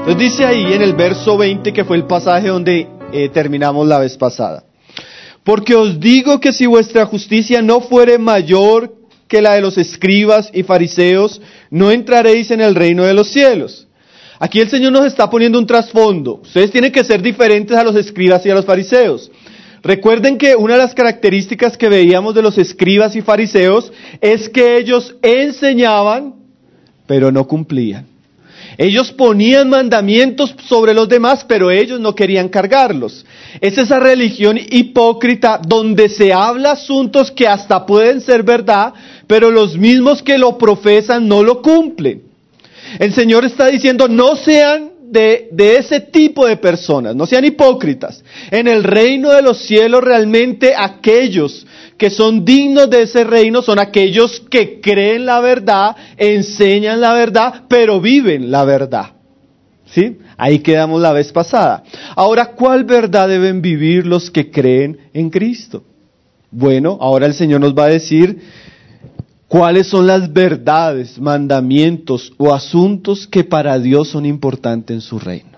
Nos dice ahí en el verso 20, que fue el pasaje donde terminamos la vez pasada. Porque os digo que si vuestra justicia no fuere mayor que la de los escribas y fariseos, no entraréis en el reino de los cielos. Aquí el Señor nos está poniendo un trasfondo. Ustedes tienen que ser diferentes a los escribas y a los fariseos. Recuerden que una de las características que veíamos de los escribas y fariseos es que ellos enseñaban, pero no cumplían. Ellos ponían mandamientos sobre los demás, pero ellos no querían cargarlos. Es esa religión hipócrita donde se habla asuntos que hasta pueden ser verdad, pero los mismos que lo profesan no lo cumplen. El Señor está diciendo, no sean de ese tipo de personas, no sean hipócritas. En el reino de los cielos realmente aquellos que son dignos de ese reino son aquellos que creen la verdad, enseñan la verdad, pero viven la verdad. ¿Sí? Ahí quedamos la vez pasada. Ahora, ¿cuál verdad deben vivir los que creen en Cristo? Bueno, ahora el Señor nos va a decir cuáles son las verdades, mandamientos o asuntos que para Dios son importantes en su reino.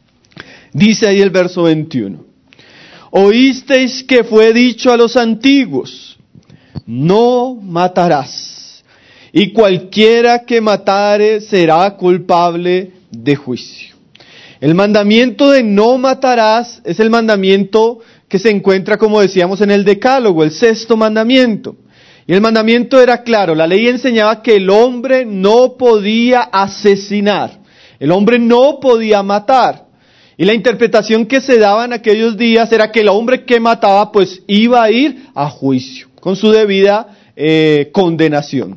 Dice ahí el verso 21. Oísteis que fue dicho a los antiguos, no matarás, y cualquiera que matare será culpable de juicio. El mandamiento de no matarás es el mandamiento que se encuentra, como decíamos, en el Decálogo, el 6º mandamiento. Y el mandamiento era claro, la ley enseñaba que el hombre no podía asesinar, el hombre no podía matar. Y la interpretación que se daba en aquellos días era que el hombre que mataba pues iba a ir a juicio, con su debida condenación.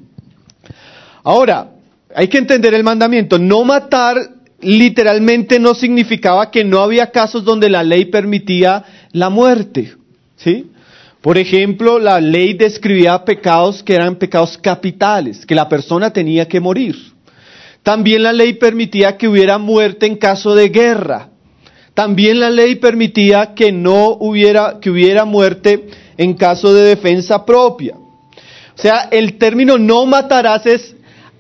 Ahora, hay que entender el mandamiento, no matar literalmente no significaba que no había casos donde la ley permitía la muerte, ¿sí? Por ejemplo, la ley describía pecados que eran pecados capitales, que la persona tenía que morir. También la ley permitía que hubiera muerte en caso de guerra. También la ley permitía que hubiera muerte en caso de defensa propia. O sea, el término no matarás es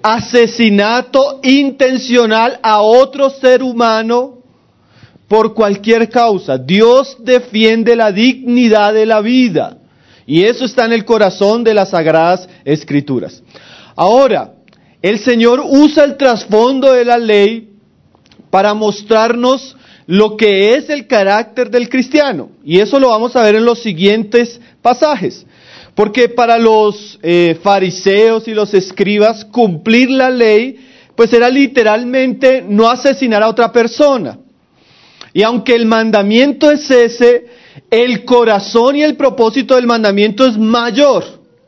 asesinato intencional a otro ser humano por cualquier causa. Dios defiende la dignidad de la vida. Y eso está en el corazón de las Sagradas Escrituras. Ahora, el Señor usa el trasfondo de la ley para mostrarnos lo que es el carácter del cristiano. Y eso lo vamos a ver en los siguientes pasajes. Porque para los fariseos y los escribas, cumplir la ley, pues era literalmente no asesinar a otra persona. Y aunque el mandamiento es ese, el corazón y el propósito del mandamiento es mayor.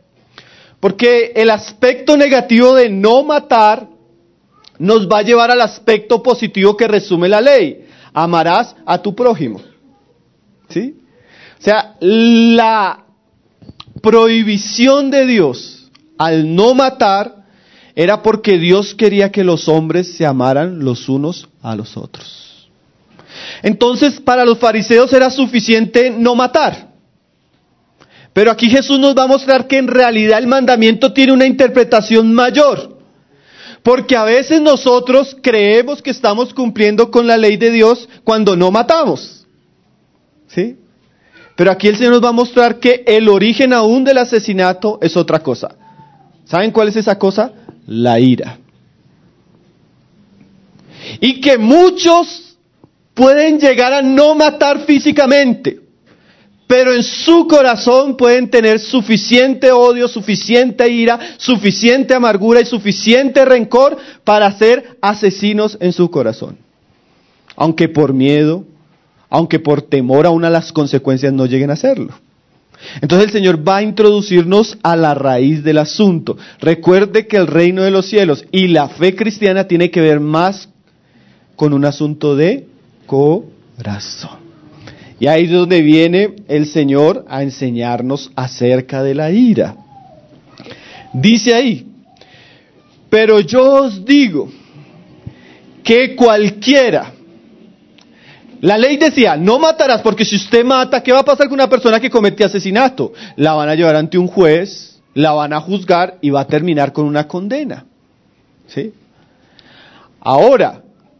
Porque el aspecto negativo de no matar nos va a llevar al aspecto positivo que resume la ley. Amarás a tu prójimo. ¿Sí? O sea, la prohibición de Dios al no matar era porque Dios quería que los hombres se amaran los unos a los otros. Entonces, para los fariseos era suficiente no matar. Pero aquí Jesús nos va a mostrar que en realidad el mandamiento tiene una interpretación mayor. Porque a veces nosotros creemos que estamos cumpliendo con la ley de Dios cuando no matamos. ¿Sí? Pero aquí el Señor nos va a mostrar que el origen aún del asesinato es otra cosa. ¿Saben cuál es esa cosa? La ira. Y que muchos pueden llegar a no matar físicamente, pero en su corazón pueden tener suficiente odio, suficiente ira, suficiente amargura y suficiente rencor para ser asesinos en su corazón. Aunque por miedo, aunque por temor aún a las consecuencias no lleguen a hacerlo. Entonces el Señor va a introducirnos a la raíz del asunto. Recuerde que el reino de los cielos y la fe cristiana tiene que ver más con un asunto de corazón. Y ahí es donde viene el Señor a enseñarnos acerca de la ira. Dice ahí, pero yo os digo que cualquiera, la ley decía, no matarás, porque si usted mata, ¿qué va a pasar con una persona que comete asesinato? La van a llevar ante un juez, la van a juzgar y va a terminar con una condena. ¿Sí? Ahora,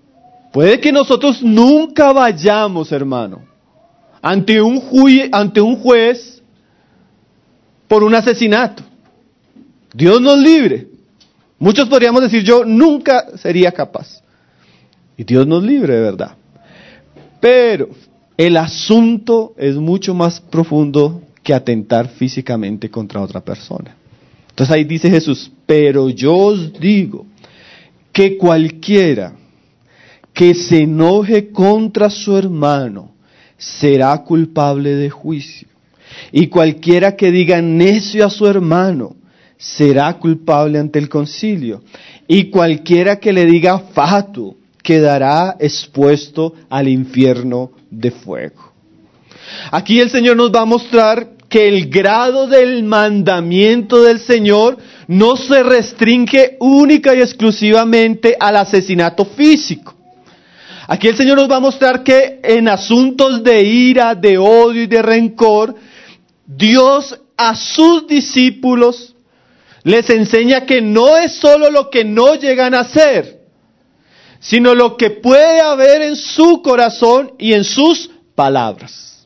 Puede que nosotros nunca vayamos, hermano, ante un juez por un asesinato. Dios nos libre. Muchos podríamos decir, yo nunca sería capaz. Y Dios nos libre, de verdad. Pero el asunto es mucho más profundo que atentar físicamente contra otra persona. Entonces ahí dice Jesús, pero yo os digo que cualquiera que se enoje contra su hermano será culpable de juicio. Y cualquiera que diga necio a su hermano será culpable ante el concilio. Y cualquiera que le diga fatuo quedará expuesto al infierno de fuego. Aquí el Señor nos va a mostrar que el grado del mandamiento del Señor no se restringe única y exclusivamente al asesinato físico. Aquí el Señor nos va a mostrar que en asuntos de ira, de odio y de rencor, Dios a sus discípulos les enseña que no es solo lo que no llegan a hacer, sino lo que puede haber en su corazón y en sus palabras.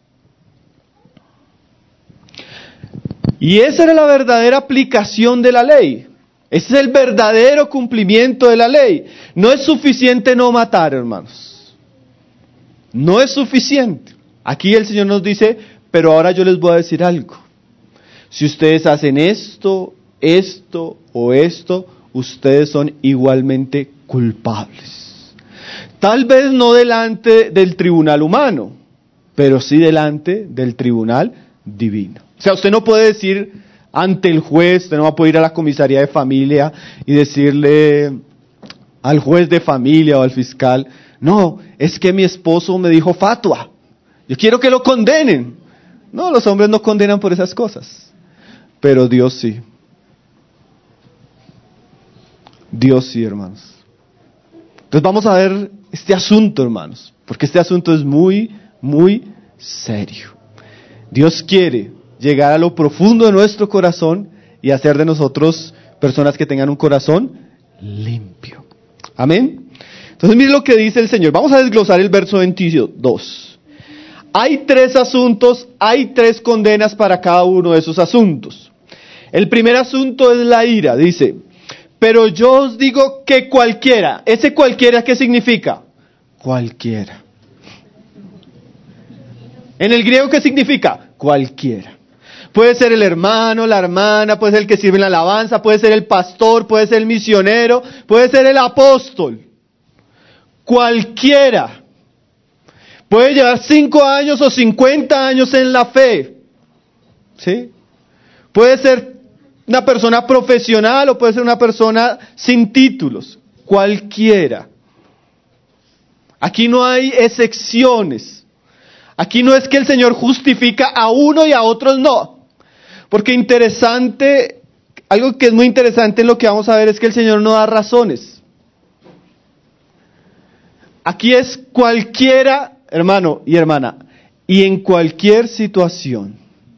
Y esa era la verdadera aplicación de la ley. Ese es el verdadero cumplimiento de la ley. No es suficiente no matar, hermanos. No es suficiente. Aquí el Señor nos dice, pero ahora yo les voy a decir algo. Si ustedes hacen esto, esto o esto, ustedes son igualmente culpables. Tal vez no delante del tribunal humano, pero sí delante del tribunal divino. O sea, usted no puede decir ante el juez, usted no va a poder ir a la comisaría de familia y decirle al juez de familia o al fiscal, no, es que mi esposo me dijo fatua, yo quiero que lo condenen. No, los hombres no condenan por esas cosas, pero Dios sí. Dios sí, hermanos. Entonces vamos a ver este asunto, hermanos, porque este asunto es muy, muy serio. Dios quiere llegar a lo profundo de nuestro corazón y hacer de nosotros personas que tengan un corazón limpio. Amén. Entonces mire lo que dice el Señor. Vamos a desglosar el verso 22. Hay 3 asuntos, hay 3 condenas para cada uno de esos asuntos. El primer asunto es la ira, dice, pero yo os digo que cualquiera, ese cualquiera, ¿qué significa? Cualquiera. En el griego, ¿qué significa? Cualquiera. Puede ser el hermano, la hermana, puede ser el que sirve en la alabanza, puede ser el pastor, puede ser el misionero, puede ser el apóstol. Cualquiera. Puede llevar 5 años o 50 años en la fe. ¿Sí? Puede ser una persona profesional o puede ser una persona sin títulos. Cualquiera. Aquí no hay excepciones. Aquí no es que el Señor justifica a uno y a otros no. Porque algo que es muy interesante en lo que vamos a ver es que el Señor no da razones. Aquí es cualquiera, hermano y hermana, y en cualquier situación.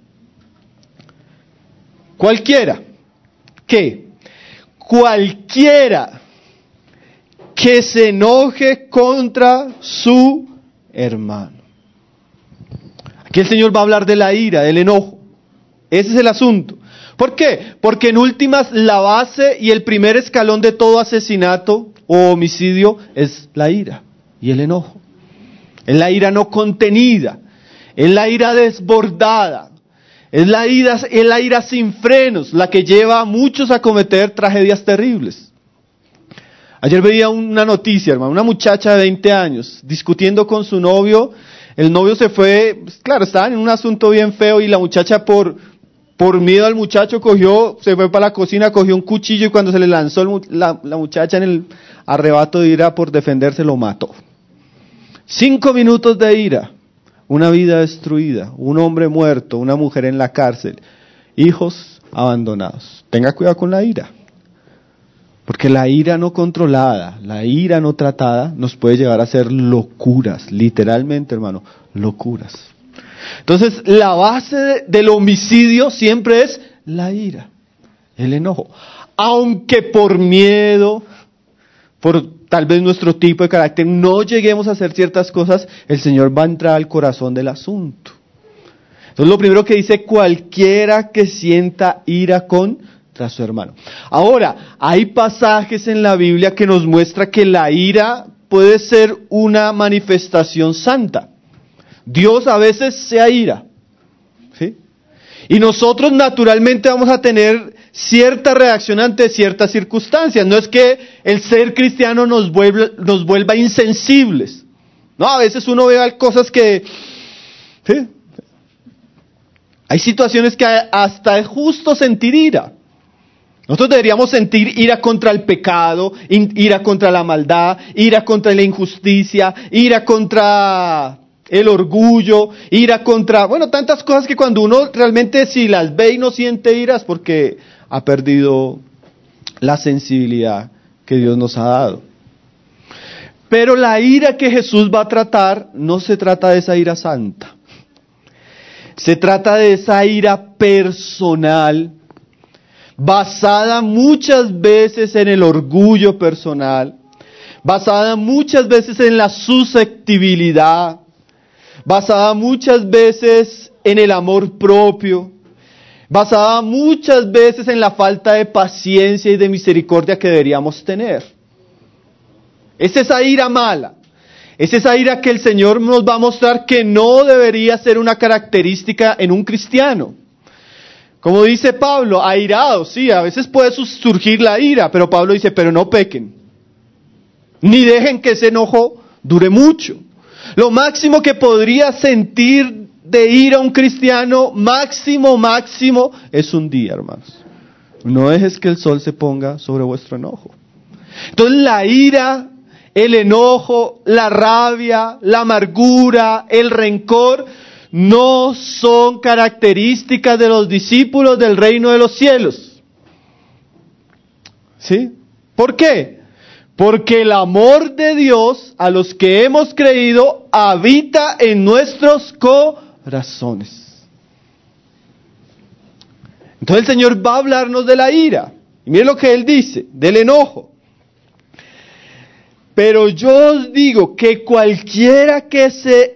Cualquiera. ¿Qué? Cualquiera que se enoje contra su hermano. Aquí el Señor va a hablar de la ira, del enojo. Ese es el asunto. ¿Por qué? Porque en últimas la base y el primer escalón de todo asesinato o homicidio es la ira y el enojo. Es la ira no contenida, es la ira desbordada, es la ira sin frenos, la que lleva a muchos a cometer tragedias terribles. Ayer veía una noticia, hermano, una muchacha de 20 años discutiendo con su novio. El novio se fue, claro, estaban en un asunto bien feo y la muchacha por miedo al muchacho se fue para la cocina, cogió un cuchillo y cuando se le lanzó la muchacha en el arrebato de ira por defenderse lo mató. 5 minutos de ira, una vida destruida, un hombre muerto, una mujer en la cárcel, hijos abandonados. Tenga cuidado con la ira, porque la ira no controlada, la ira no tratada nos puede llevar a hacer locuras, literalmente, hermano, locuras. Entonces, la base del homicidio siempre es la ira, el enojo. Aunque por miedo, por tal vez nuestro tipo de carácter, no lleguemos a hacer ciertas cosas, el Señor va a entrar al corazón del asunto. Entonces lo primero que dice, cualquiera que sienta ira contra su hermano. Ahora, hay pasajes en la Biblia que nos muestra que la ira puede ser una manifestación santa. Dios a veces se aira, ¿sí? Y nosotros naturalmente vamos a tener cierta reacción ante ciertas circunstancias. No es que el ser cristiano nos vuelva insensibles. No, a veces uno ve cosas que... ¿sí? Hay situaciones que hasta es justo sentir ira. Nosotros deberíamos sentir ira contra el pecado, ira contra la maldad, ira contra la injusticia, ira contra el orgullo, ira contra... bueno, tantas cosas que cuando uno realmente si las ve y no siente ira es porque ha perdido la sensibilidad que Dios nos ha dado. Pero la ira que Jesús va a tratar no se trata de esa ira santa. Se trata de esa ira personal, basada muchas veces en el orgullo personal, basada muchas veces en la susceptibilidad, basada muchas veces en el amor propio, basada muchas veces en la falta de paciencia y de misericordia que deberíamos tener. Es esa ira mala. Es esa ira que el Señor nos va a mostrar que no debería ser una característica en un cristiano. Como dice Pablo, airados, sí, a veces puede surgir la ira, pero Pablo dice, pero no pequen. Ni dejen que ese enojo dure mucho. Lo máximo que podría sentir de ira un cristiano, máximo, es un día, hermanos. No dejes que el sol se ponga sobre vuestro enojo. Entonces la ira, el enojo, la rabia, la amargura, el rencor, no son características de los discípulos del reino de los cielos. ¿Sí? ¿Por qué? Porque el amor de Dios a los que hemos creído habita en nuestros corazones. Entonces el Señor va a hablarnos de la ira. Y miren lo que Él dice, del enojo. Pero yo os digo que cualquiera que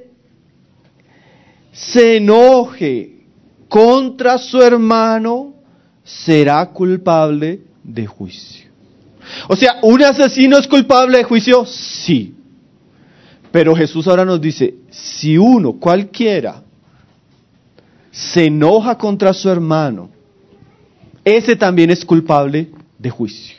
se enoje contra su hermano será culpable de juicio. O sea, ¿un asesino es culpable de juicio? Sí. Pero Jesús ahora nos dice, si uno, cualquiera, se enoja contra su hermano, ese también es culpable de juicio.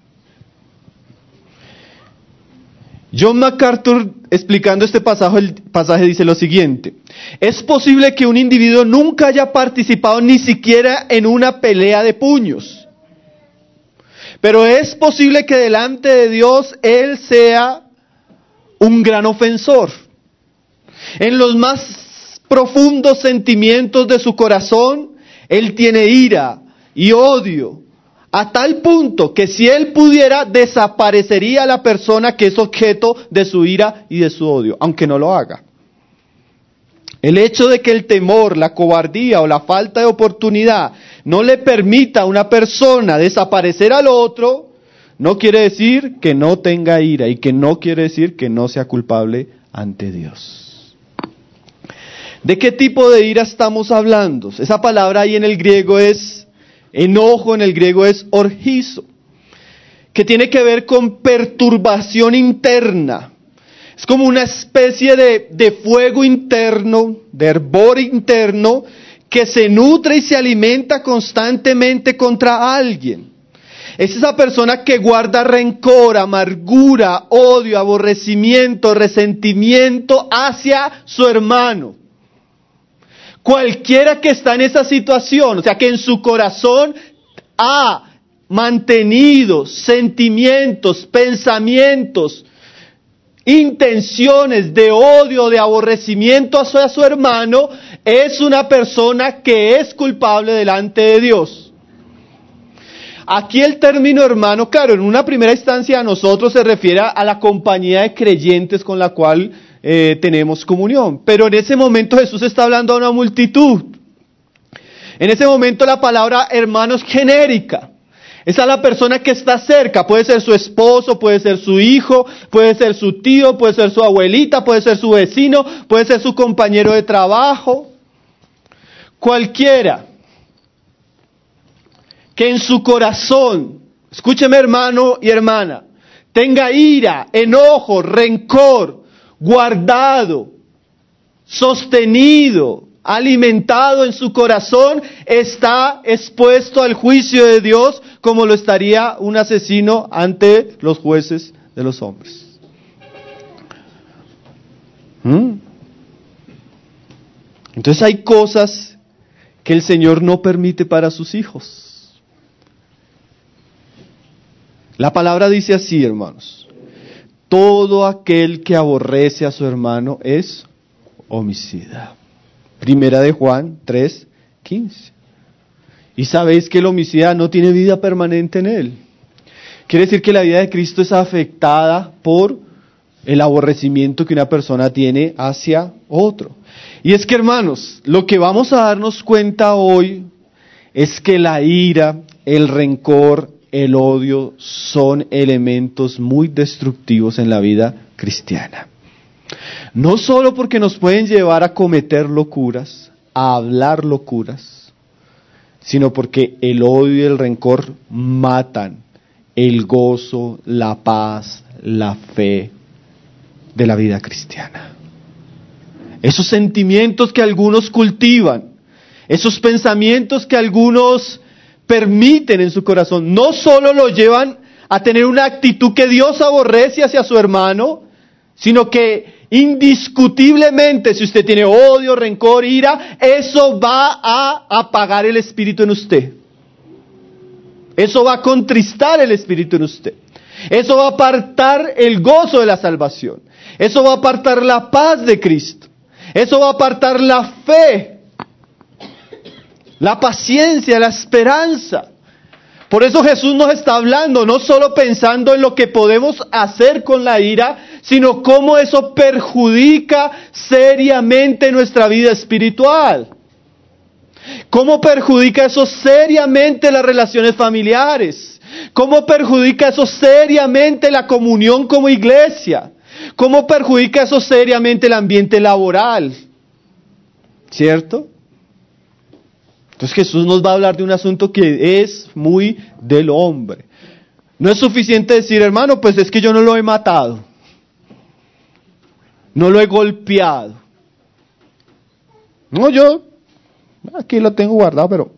John MacArthur, explicando este pasaje dice lo siguiente: es posible que un individuo nunca haya participado ni siquiera en una pelea de puños, pero es posible que delante de Dios él sea un gran ofensor. En los más profundos sentimientos de su corazón, él tiene ira y odio, a tal punto que si él pudiera, desaparecería la persona que es objeto de su ira y de su odio, aunque no lo haga. El hecho de que el temor, la cobardía o la falta de oportunidad no le permita a una persona desaparecer al otro, no quiere decir que no tenga ira y que no quiere decir que no sea culpable ante Dios. ¿De qué tipo de ira estamos hablando? Esa palabra ahí en el griego es enojo, en el griego es orgizo, que tiene que ver con perturbación interna. Es como una especie de fuego interno, de hervor interno, que se nutre y se alimenta constantemente contra alguien. Es esa persona que guarda rencor, amargura, odio, aborrecimiento, resentimiento hacia su hermano. Cualquiera que está en esa situación, o sea que en su corazón ha mantenido sentimientos, pensamientos, intenciones de odio, de aborrecimiento hacia su hermano, es una persona que es culpable delante de Dios. Aquí el término hermano, claro, en una primera instancia a nosotros se refiere a la compañía de creyentes con la cual tenemos comunión, pero en ese momento Jesús está hablando a una multitud. En ese momento la palabra hermano es genérica. Es a la persona que está cerca. Puede ser su esposo, puede ser su hijo, puede ser su tío, puede ser su abuelita, puede ser su vecino, puede ser su compañero de trabajo. Cualquiera que en su corazón, escúcheme hermano y hermana, tenga ira, enojo, rencor, guardado, sostenido, alimentado en su corazón, está expuesto al juicio de Dios como lo estaría un asesino ante los jueces de los hombres. Entonces hay cosas que el Señor no permite para sus hijos. La palabra dice así, hermanos: todo aquel que aborrece a su hermano es homicida. Primera de Juan 3:15. Y sabéis que el homicida no tiene vida permanente en él. Quiere decir que la vida de Cristo es afectada por el aborrecimiento que una persona tiene hacia otro. Y es que, hermanos, lo que vamos a darnos cuenta hoy es que la ira, el rencor, el odio son elementos muy destructivos en la vida cristiana. No solo porque nos pueden llevar a cometer locuras, a hablar locuras, sino porque el odio y el rencor matan el gozo, la paz, la fe de la vida cristiana. Esos sentimientos que algunos cultivan, esos pensamientos que algunos permiten en su corazón, no solo lo llevan a tener una actitud que Dios aborrece hacia su hermano, sino que indiscutiblemente, si usted tiene odio, rencor, ira, eso va a apagar el espíritu en usted. Eso va a contristar el espíritu en usted. Eso va a apartar el gozo de la salvación. Eso va a apartar la paz de Cristo. Eso va a apartar la fe, la paciencia, la esperanza. Por eso Jesús nos está hablando, no solo pensando en lo que podemos hacer con la ira, sino cómo eso perjudica seriamente nuestra vida espiritual. Cómo perjudica eso seriamente las relaciones familiares. Cómo perjudica eso seriamente la comunión como iglesia. Cómo perjudica eso seriamente el ambiente laboral. ¿Cierto? Entonces Jesús nos va a hablar de un asunto que es muy del hombre. No es suficiente decir, hermano, pues es que yo no lo he matado. No lo he golpeado. No, yo aquí lo tengo guardado, pero...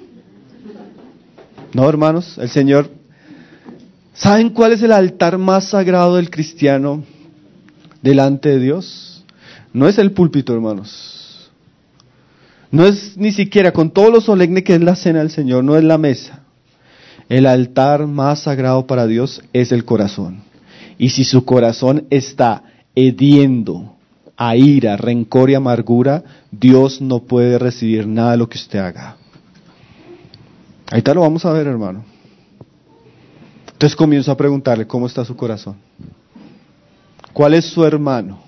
No, hermanos, el Señor... ¿Saben cuál es el altar más sagrado del cristiano delante de Dios? No es el púlpito, hermanos. No es ni siquiera, con todo lo solemne que es la cena del Señor, no es la mesa. El altar más sagrado para Dios es el corazón. Y si su corazón está hediendo a ira, rencor y amargura, Dios no puede recibir nada de lo que usted haga. Ahorita lo vamos a ver, hermano. Entonces comienzo a preguntarle, ¿cómo está su corazón? ¿Cuál es su hermano?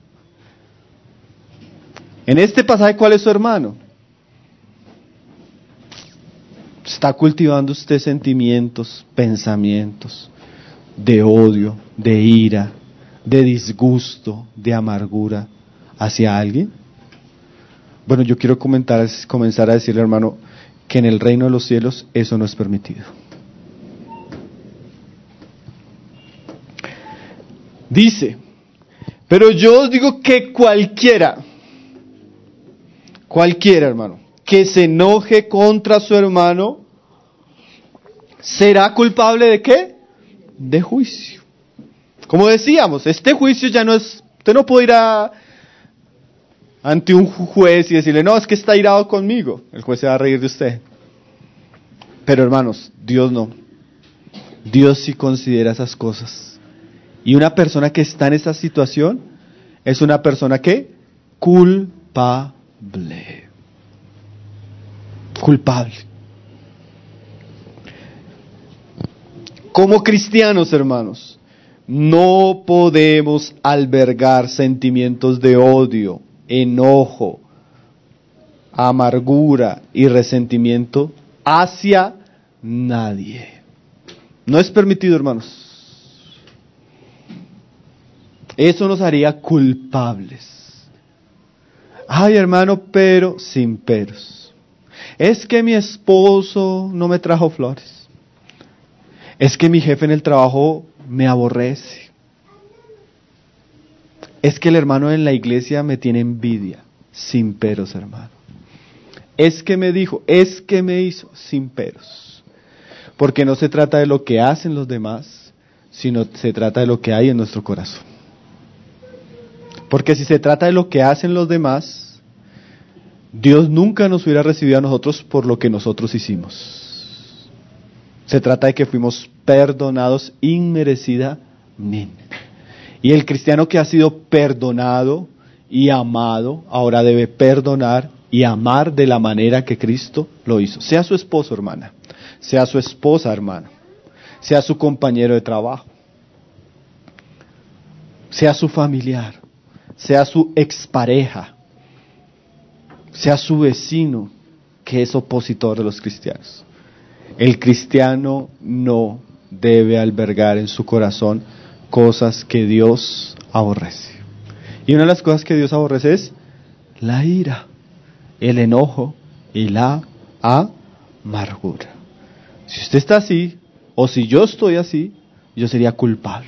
En este pasaje, ¿cuál es su hermano? ¿Está cultivando usted sentimientos, pensamientos de odio, de ira, de disgusto, de amargura hacia alguien? Bueno, yo quiero comenzar a decirle, hermano, que en el reino de los cielos eso no es permitido. Dice, pero yo os digo que cualquiera, hermano, que se enoje contra su hermano, será culpable ¿de qué? De juicio. Como decíamos, este juicio ya no es, usted no puede ir ante un juez y decirle, no, es que está irado conmigo. El juez se va a reír de usted. Pero hermanos, Dios no. Dios sí considera esas cosas. Y una persona que está en esa situación es una persona que culpable. Culpable. Como cristianos, hermanos, no podemos albergar sentimientos de odio, enojo, amargura y resentimiento hacia nadie. No es permitido, hermanos. Eso nos haría culpables. Ay, hermano, pero sin peros. Es que mi esposo no me trajo flores. Es que mi jefe en el trabajo me aborrece. Es que el hermano en la iglesia me tiene envidia. Sin peros, hermano. Es que me dijo, es que me hizo, sin peros. Porque no se trata de lo que hacen los demás, sino se trata de lo que hay en nuestro corazón. Porque si se trata de lo que hacen los demás, Dios nunca nos hubiera recibido a nosotros por lo que nosotros hicimos. Se trata de que fuimos perdonados inmerecidamente. Y el cristiano que ha sido perdonado y amado, ahora debe perdonar y amar de la manera que Cristo lo hizo. Sea su esposo, hermana. Sea su esposa, hermano. Sea su compañero de trabajo. Sea su familiar. Sea su expareja. Sea su vecino que es opositor de los cristianos. El cristiano no debe albergar en su corazón cosas que Dios aborrece. Y una de las cosas que Dios aborrece es la ira, el enojo y la amargura. Si usted está así, o si yo estoy así, yo sería culpable.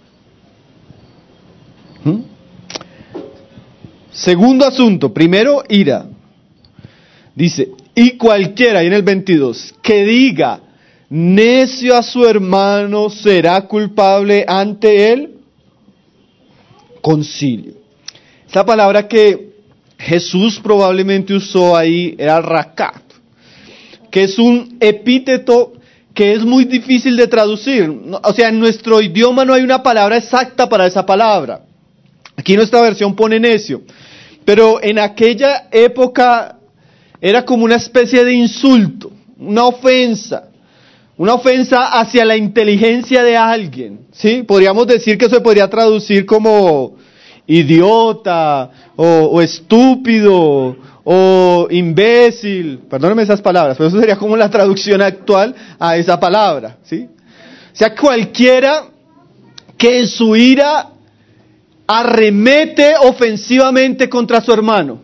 Segundo asunto, primero ira. Dice, y cualquiera, y en el 22, que diga necio a su hermano será culpable ante el concilio. Esa palabra que Jesús probablemente usó ahí era racat, que es un epíteto que es muy difícil de traducir. O sea, en nuestro idioma no hay una palabra exacta para esa palabra. Aquí nuestra versión pone necio, pero en aquella época era como una especie de insulto, una ofensa hacia la inteligencia de alguien, ¿sí? Podríamos decir que se podría traducir como idiota, o estúpido, o imbécil, perdónenme esas palabras, pero eso sería como la traducción actual a esa palabra, ¿sí? O sea, cualquiera que en su ira arremete ofensivamente contra su hermano.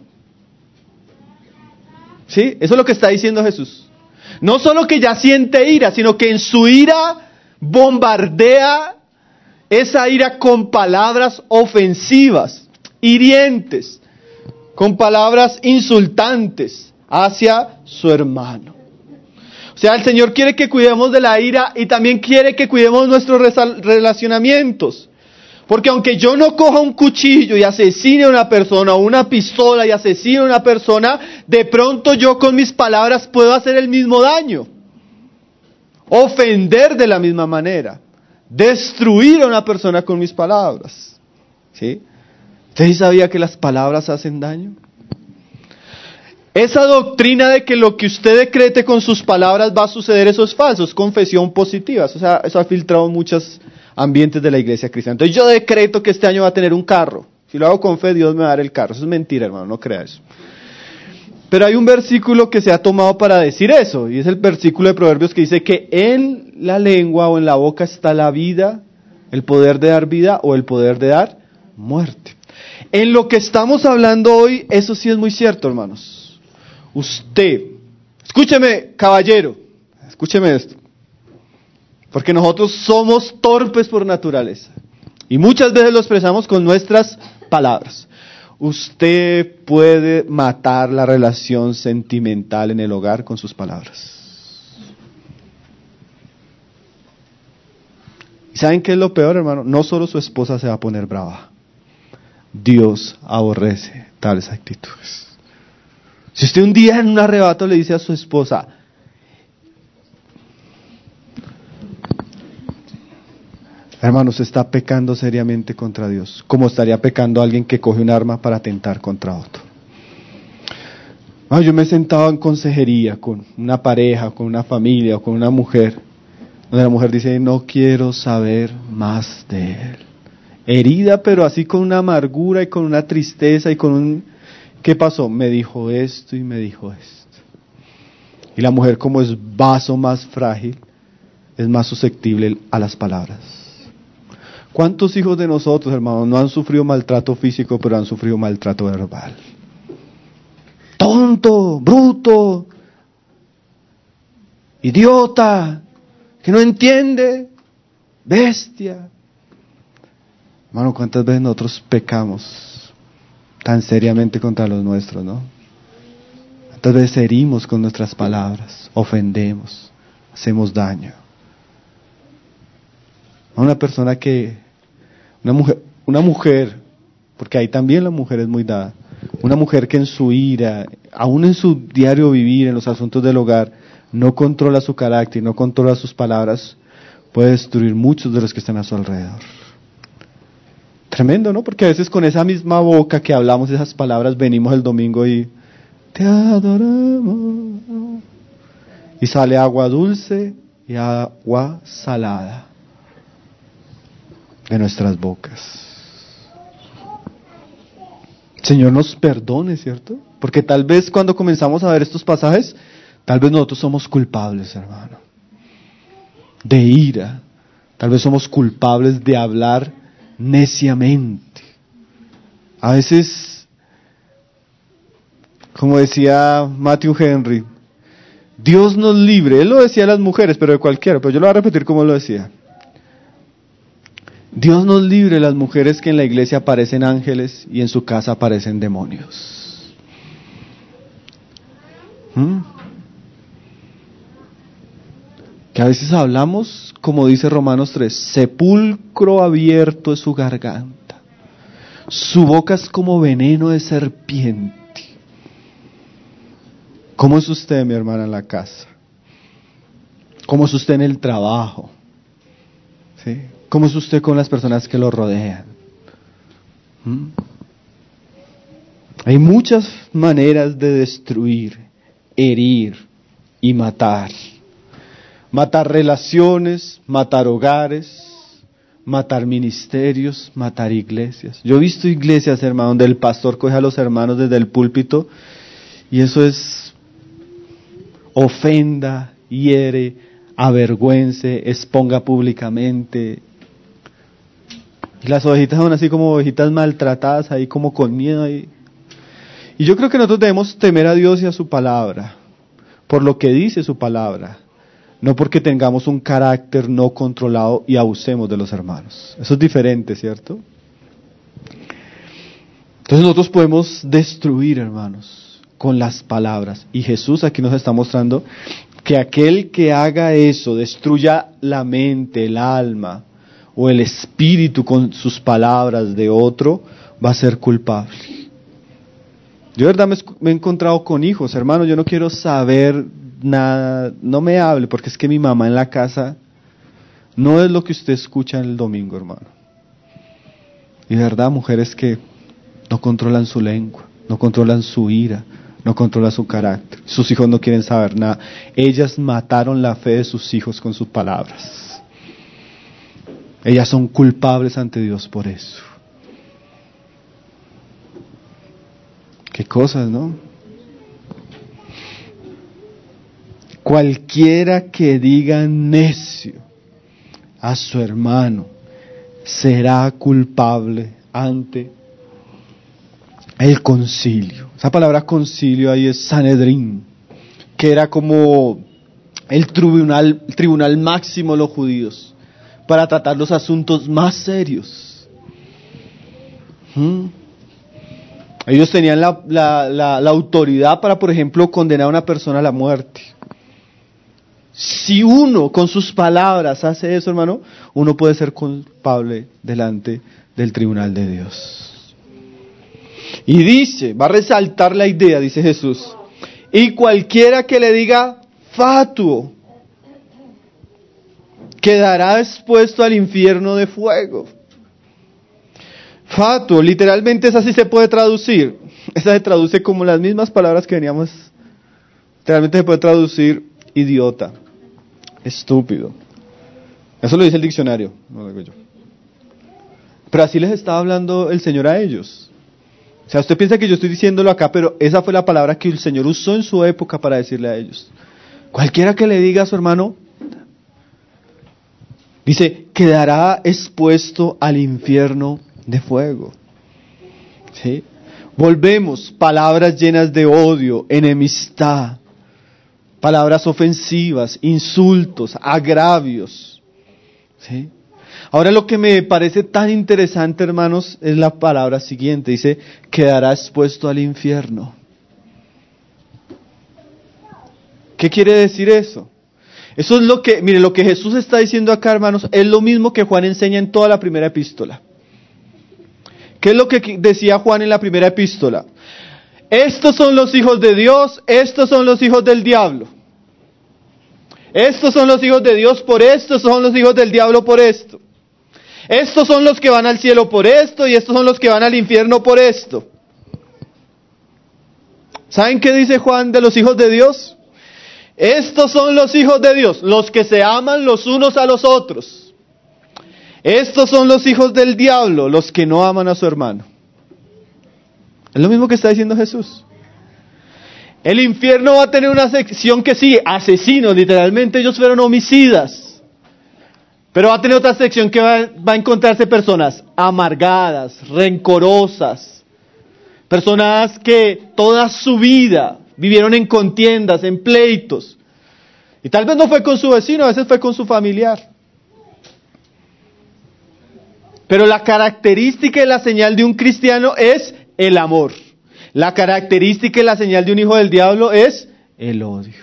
¿Sí? Eso es lo que está diciendo Jesús. No solo que ya siente ira, sino que en su ira bombardea esa ira con palabras ofensivas, hirientes, con palabras insultantes hacia su hermano. O sea, el Señor quiere que cuidemos de la ira y también quiere que cuidemos nuestros relacionamientos. Porque aunque yo no coja un cuchillo y asesine a una persona, o una pistola y asesine a una persona, de pronto yo con mis palabras puedo hacer el mismo daño. Ofender de la misma manera. Destruir a una persona con mis palabras. ¿Sí? ¿Usted sabía que las palabras hacen daño? Esa doctrina de que lo que usted decrete con sus palabras va a suceder, eso es falso, es confesión positiva. O sea, eso ha filtrado muchos ambientes de la iglesia cristiana. Entonces yo decreto que este año va a tener un carro. Si lo hago con fe, Dios me va a dar el carro. Eso es mentira, hermano, no crea eso. Pero hay un versículo que se ha tomado para decir eso, y es el versículo de Proverbios que dice que en la lengua o en la boca está la vida, el poder de dar vida o el poder de dar muerte. En lo que estamos hablando hoy, eso sí es muy cierto, hermanos. Usted, escúcheme, caballero, escúcheme esto. Porque nosotros somos torpes por naturaleza. Y muchas veces lo expresamos con nuestras palabras. Usted puede matar la relación sentimental en el hogar con sus palabras. ¿Y saben qué es lo peor, hermano? No solo su esposa se va a poner brava. Dios aborrece tales actitudes. Si usted un día en un arrebato le dice a su esposa, hermano, usted está pecando seriamente contra Dios, como estaría pecando alguien que coge un arma para atentar contra otro. Yo me he sentado en consejería con una pareja, con una familia o con una mujer, donde la mujer dice, no quiero saber más de él. Herida, pero así con una amargura y con una tristeza y con un... ¿Qué pasó? Me dijo esto y me dijo esto. Y la mujer, como es vaso más frágil, es más susceptible a las palabras. ¿Cuántos hijos de nosotros, hermanos, no han sufrido maltrato físico, pero han sufrido maltrato verbal? Tonto, bruto, idiota, que no entiende, bestia. Hermano, ¿cuántas veces nosotros pecamos tan seriamente contra los nuestros, no? ¿Cuántas veces herimos con nuestras palabras, ofendemos, hacemos daño? A una persona una mujer, porque ahí también la mujer es muy dada, una mujer que en su ira, aún en su diario vivir, en los asuntos del hogar, no controla su carácter, no controla sus palabras, puede destruir muchos de los que están a su alrededor. Tremendo, ¿no? Porque a veces con esa misma boca que hablamos esas palabras, venimos el domingo y te adoramos. Y sale agua dulce y agua salada de nuestras bocas. Señor nos perdone, ¿cierto? Porque tal vez cuando comenzamos a ver estos pasajes, tal vez nosotros somos culpables, hermano, de ira. Tal vez somos culpables de hablar neciamente. A veces, como decía Matthew Henry, Dios nos libre. Él lo decía a las mujeres, pero de cualquiera, pero yo lo voy a repetir como lo decía. Dios nos libre las mujeres que en la iglesia aparecen ángeles y en su casa aparecen demonios. Que a veces hablamos, como dice Romanos 3, sepulcro abierto es su garganta, su boca es como veneno de serpiente. ¿Cómo es usted, mi hermana, en la casa? ¿Cómo es usted en el trabajo? ¿Sí? ¿Cómo es usted con las personas que lo rodean? Hay muchas maneras de destruir, herir y matar. Matar relaciones, matar hogares, matar ministerios, matar iglesias. Yo he visto iglesias, hermano, donde el pastor coge a los hermanos desde el púlpito y eso es ofenda, hiere, avergüence, exponga públicamente. Y las ovejitas son así como ovejitas maltratadas, ahí como con miedo. Y yo creo que nosotros debemos temer a Dios y a su palabra, por lo que dice su palabra, no porque tengamos un carácter no controlado y abusemos de los hermanos. Eso es diferente, ¿cierto? Entonces nosotros podemos destruir, hermanos, con las palabras. Y Jesús aquí nos está mostrando que aquel que haga eso, destruya la mente, el alma o el espíritu con sus palabras de otro, va a ser culpable. Yo de verdad me he encontrado con hijos, hermano, yo no quiero saber nada, no me hable, porque es que mi mamá en la casa no es lo que usted escucha en el domingo, hermano. Y de verdad, mujeres que no controlan su lengua, no controlan su ira, no controlan su carácter. Sus hijos no quieren saber nada. Ellas mataron la fe de sus hijos con sus palabras. Ellas son culpables ante Dios por eso. Qué cosas, ¿no? Cualquiera que diga necio a su hermano será culpable ante el concilio. Esa palabra concilio ahí es Sanedrín, que era como el tribunal máximo de los judíos para tratar los asuntos más serios. Ellos tenían la autoridad para, por ejemplo, condenar a una persona a la muerte. Si uno con sus palabras hace eso, hermano, uno puede ser culpable delante del tribunal de Dios. Y dice, va a resaltar la idea, dice Jesús, y cualquiera que le diga fatuo quedará expuesto al infierno de fuego. Fatuo, literalmente esa sí se puede traducir. Esa se traduce como las mismas palabras que veníamos. Literalmente se puede traducir idiota, estúpido. Eso lo dice el diccionario, no lo digo yo. Pero así les estaba hablando el Señor a ellos. O sea, usted piensa que yo estoy diciéndolo acá, pero esa fue la palabra que el Señor usó en su época para decirle a ellos. Cualquiera que le diga a su hermano, Dice, quedará expuesto al infierno de fuego. ¿Sí? Volvemos, palabras llenas de odio, enemistad, palabras ofensivas, insultos, agravios. ¿Sí? Ahora lo que me parece tan interesante, hermanos, es la palabra siguiente. Dice, quedará expuesto al infierno. ¿Qué quiere decir eso? Eso es lo que Jesús está diciendo acá, hermanos, es lo mismo que Juan enseña en toda la primera epístola. ¿Qué es lo que decía Juan en la primera epístola? Estos son los hijos de Dios, estos son los hijos del diablo. Estos son los hijos de Dios por esto, estos son los hijos del diablo por esto. Estos son los que van al cielo por esto y estos son los que van al infierno por esto. ¿Saben qué dice Juan de los hijos de Dios? Estos son los hijos de Dios, los que se aman los unos a los otros. Estos son los hijos del diablo, los que no aman a su hermano. Es lo mismo que está diciendo Jesús. El infierno va a tener una sección que sí, asesinos, literalmente ellos fueron homicidas. Pero va a tener otra sección que va a encontrarse personas amargadas, rencorosas. Personas que toda su vida vivieron en contiendas, en pleitos. Y tal vez no fue con su vecino, a veces fue con su familiar. Pero la característica y la señal de un cristiano es el amor. La característica y la señal de un hijo del diablo es el odio.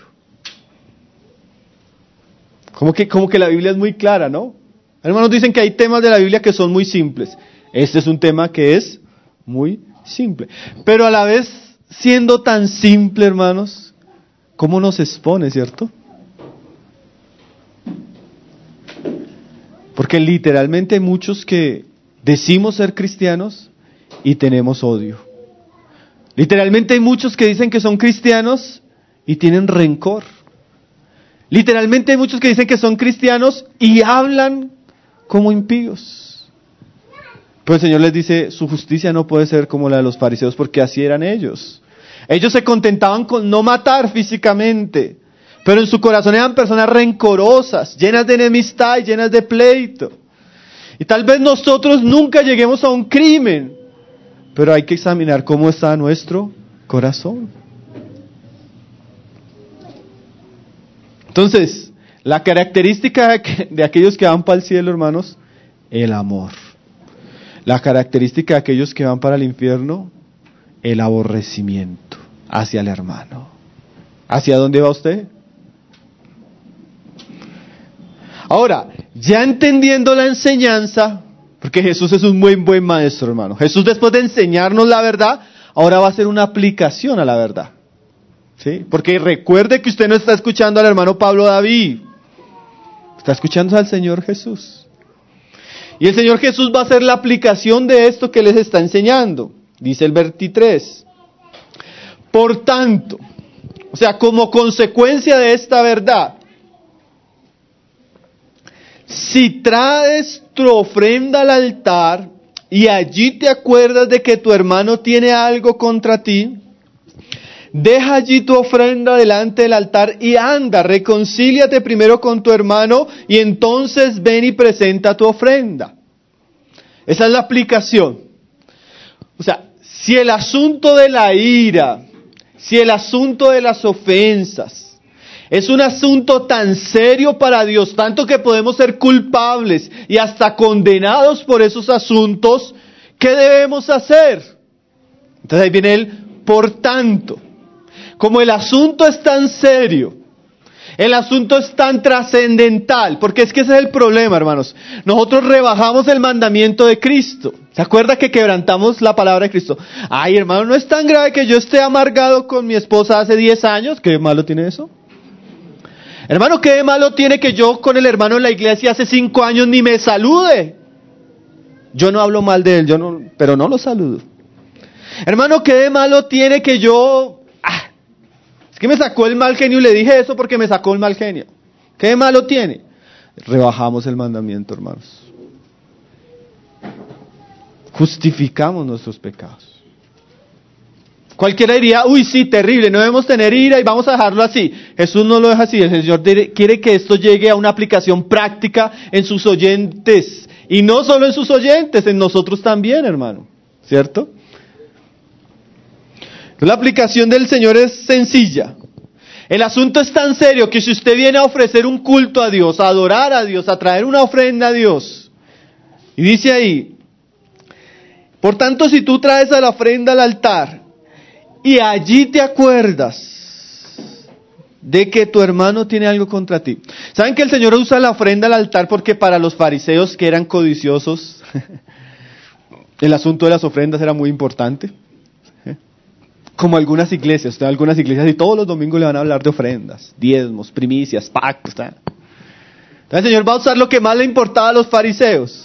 Como que la Biblia es muy clara, ¿no? Hermanos, dicen que hay temas de la Biblia que son muy simples. Este es un tema que es muy simple. Pero a la vez, siendo tan simple, hermanos, ¿cómo nos expone, cierto? Porque literalmente hay muchos que decimos ser cristianos y tenemos odio. Literalmente hay muchos que dicen que son cristianos y tienen rencor. Literalmente hay muchos que dicen que son cristianos y hablan como impíos. Pero el Señor les dice, su justicia no puede ser como la de los fariseos porque así eran ellos. Ellos se contentaban con no matar físicamente, pero en su corazón eran personas rencorosas, llenas de enemistad y llenas de pleito. Y tal vez nosotros nunca lleguemos a un crimen, pero hay que examinar cómo está nuestro corazón. Entonces, la característica de aquellos que van para el cielo, hermanos, el amor. La característica de aquellos que van para el infierno, el aborrecimiento hacia el hermano. ¿Hacia dónde va usted? Ahora, ya entendiendo la enseñanza, porque Jesús es un muy buen maestro, hermano. Jesús, después de enseñarnos la verdad, ahora va a hacer una aplicación a la verdad. ¿Sí? Porque recuerde que usted no está escuchando al hermano Pablo David, está escuchando al Señor Jesús. Y el Señor Jesús va a hacer la aplicación de esto que les está enseñando. Dice el 23. Por tanto, o sea, como consecuencia de esta verdad, si traes tu ofrenda al altar y allí te acuerdas de que tu hermano tiene algo contra ti, deja allí tu ofrenda delante del altar y anda, reconcíliate primero con tu hermano y entonces ven y presenta tu ofrenda. Esa es la aplicación. O sea, si el asunto de la ira, si el asunto de las ofensas es un asunto tan serio para Dios, tanto que podemos ser culpables y hasta condenados por esos asuntos, ¿qué debemos hacer? Entonces ahí viene el por tanto. Como el asunto es tan serio, el asunto es tan trascendental, porque es que ese es el problema, hermanos. Nosotros rebajamos el mandamiento de Cristo. ¿Se acuerda que quebrantamos la palabra de Cristo? Ay, hermano, no es tan grave que yo esté amargado con mi esposa hace 10 años. ¿Qué malo tiene eso? Hermano, ¿qué malo tiene que yo con el hermano en la iglesia hace 5 años ni me salude? Yo no hablo mal de él, pero no lo saludo. Hermano, ¿qué de malo tiene que yo... es que me sacó el mal genio y le dije eso porque me sacó el mal genio. ¿Qué de malo tiene? Rebajamos el mandamiento, hermanos. Justificamos nuestros pecados. Cualquiera diría, uy, sí, terrible, no debemos tener ira y vamos a dejarlo así. Jesús no lo deja así, el Señor quiere que esto llegue a una aplicación práctica en sus oyentes. Y no solo en sus oyentes, en nosotros también, hermano. ¿Cierto? La aplicación del Señor es sencilla. El asunto es tan serio que si usted viene a ofrecer un culto a Dios, a adorar a Dios, a traer una ofrenda a Dios, y dice ahí, por tanto, si tú traes a la ofrenda al altar, y allí te acuerdas de que tu hermano tiene algo contra ti. ¿Saben que el Señor usa la ofrenda al altar porque para los fariseos que eran codiciosos, el asunto de las ofrendas era muy importante? Como algunas iglesias y todos los domingos le van a hablar de ofrendas, diezmos, primicias, pactos. Entonces el Señor va a usar lo que más le importaba a los fariseos.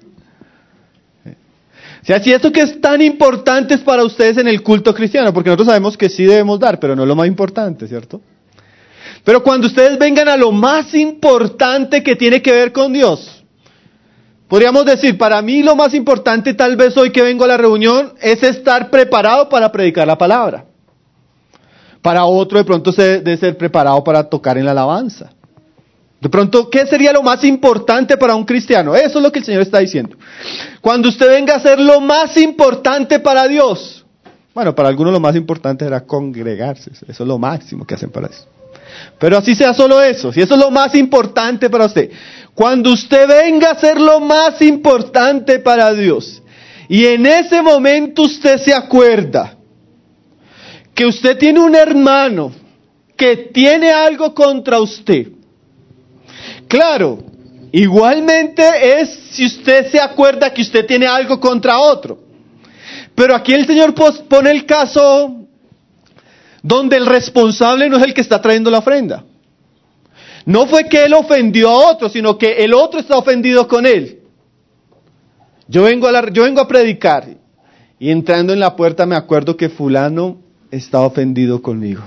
O sea, si esto que es tan importante es para ustedes en el culto cristiano, porque nosotros sabemos que sí debemos dar, pero no es lo más importante, ¿cierto? Pero cuando ustedes vengan a lo más importante que tiene que ver con Dios, podríamos decir, para mí lo más importante tal vez hoy que vengo a la reunión es estar preparado para predicar la palabra. Para otro de pronto debe ser preparado para tocar en la alabanza. De pronto, ¿qué sería lo más importante para un cristiano? Eso es lo que el Señor está diciendo. Cuando usted venga a hacer lo más importante para Dios, bueno, para algunos lo más importante era congregarse, eso es lo máximo que hacen para eso. Pero así sea solo eso, si eso es lo más importante para usted. Cuando usted venga a hacer lo más importante para Dios, y en ese momento usted se acuerda que usted tiene un hermano que tiene algo contra usted. Claro, igualmente es si usted se acuerda que usted tiene algo contra otro. Pero aquí el Señor pone el caso donde el responsable no es el que está trayendo la ofrenda. No fue que él ofendió a otro, sino que el otro está ofendido con él. Yo vengo a predicar y entrando en la puerta me acuerdo que fulano está ofendido conmigo.